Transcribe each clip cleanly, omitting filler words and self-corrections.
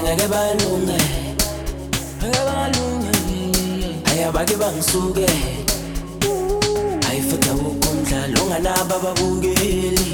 ngeke balunge, ayabake bangisuke, ayifutha ukumdlalo onganabo ababukeli.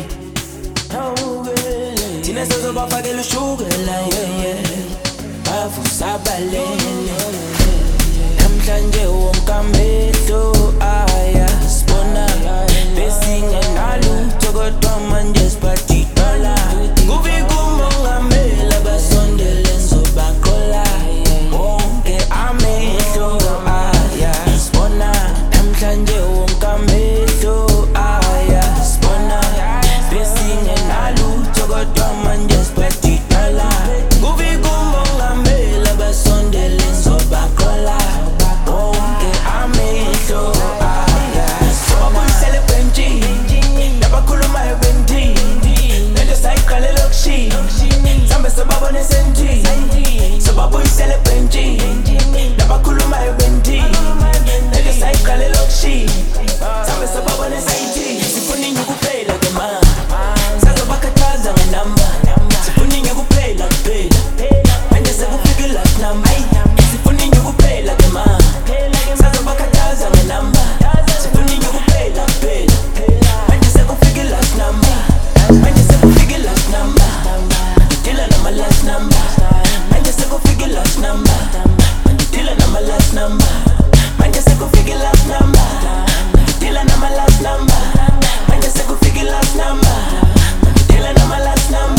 Thina sizobafakela ushukela, bavusa balele. Namhlanje wonke amehlo ayasibona, besingenalutho kodwa manje siphathidala. Kufika umongameli abasondele ngizobaqola, wonke amehlo ayasibona. Namhlanje wonke amehlo ayasibona, besingenalutho kodwa manje siphathidala. Kufika umongameli abasondele ngizobaqola, wonke amehlo ayasibona. Babuyisele ebhentshini, nabakhulumayo ebhentshini, nento sayiqala elokishini, mhlambe sebabone sentini. Sobabuyisele ebhentshini, nabakhulumayo ebhentshini, nento sayiqala elokishini, mhlambe sebabone sentini. Sifuna inye kuphela ke ma, sazobakhathaza ngenamba. Sifuna inye kuphela kuphela, manje sekufike la kunamba. Sifuna inye kuphela ke ma, sazobakhathaza ngenamba. Sifuna inye kuphela kuphela, manje sekufike la kunamba. Manje sekufike la kunamba, ngidila nama last number. Manje sekufike la kunamba, ngidila nama last number. Manje sekufike la kunamba, ngidila nama last number. Manje sekufike la kunamba, ngidila nama last number.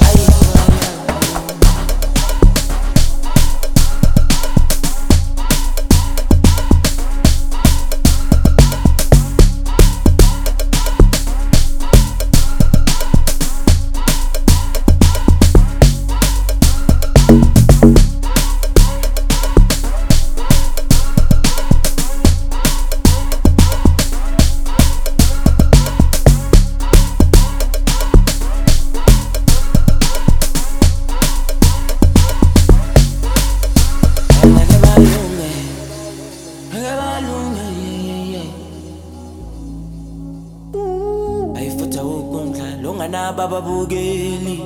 Ayifutha ukumdlalo onganabo ababukeli.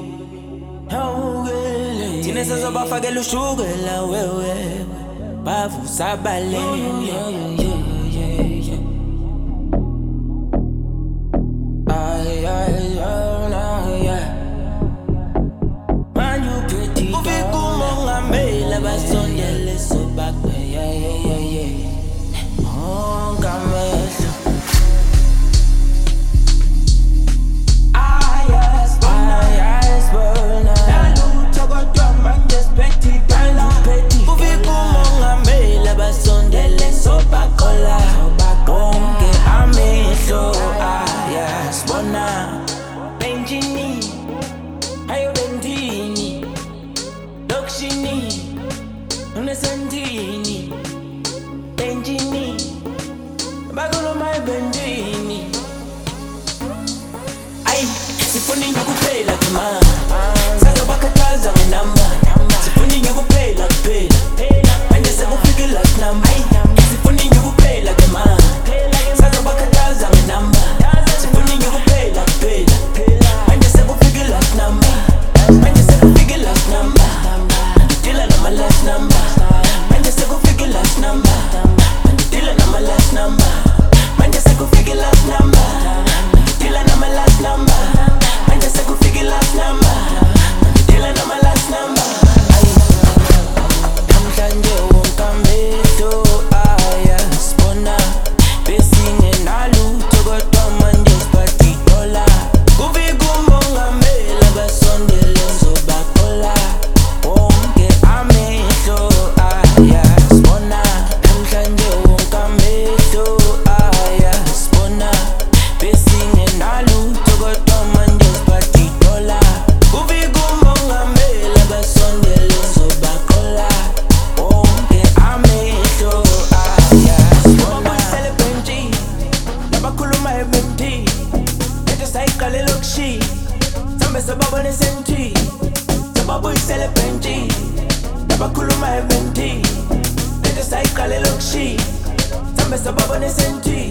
Thina sizobafakela ushukela, wewe bavusa balele. Kufika umongameli abasondele sobaqwe, wonke amehlo ayasibona, nalutho kodwa manje siphathidala. Kufika umongameli abasondele sobaqola, wonke amehlo ayasibona. Benjini, ayo bendini, lokishini, unesendini. Benjini, bakhuluma ebendini. Ay, sifuna inye kuphela ke ma, sazobakhathaza ngenamba. Sifuna inye kuphela kuphela, manje sekufike la kunamba. Sifuna inye kuphela ke ma, sazobakhathaza ngenamba. Sifuna inye kuphela kuphela, manje sekufike la kunamba. Manje sekufike la kunamba, ngidila nama last number. Manje sekufike la kunamba, ngidila nama last number. Manje sekufike la kunamba, ngidila nama last number. Manje sekufike la kunamba, ngidila nama last number. Namhlanje wonke amehlo ayasibona, besingenalutho kodwa manje siphathidala. Kufika umongameli abasondele ngizobaqola, wonke amehlo ayasibona. Namhlanje wonke amehlo ayasibona, besingenalutho kodwa manje siphathidala. Kufika umongameli abasondele ngizobaqola, wonke amehlo ayasibona. Babuyisele ebhentshini, nabakhuluma ebhentshini, nento sayiqala elokishini, mhlambe sebabone sentini. Sobabuyisele ebhentshini, nabakhuluma ebhentshini, nento sayiqala elokishini, mhlambe sebabone sentini.